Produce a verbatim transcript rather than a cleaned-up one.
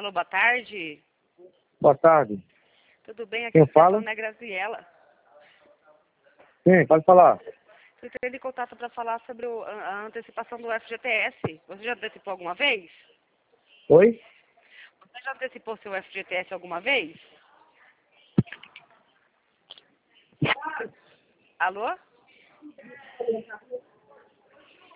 Alô, boa tarde. Boa tarde. Tudo bem? Aqui Quem é fala? a Graziela. Sim, pode falar. Estou entrando em contato para falar sobre o- a, a antecipação do F G T S. Você já antecipou alguma vez? Oi? Você já antecipou seu F G T S alguma vez? Alô?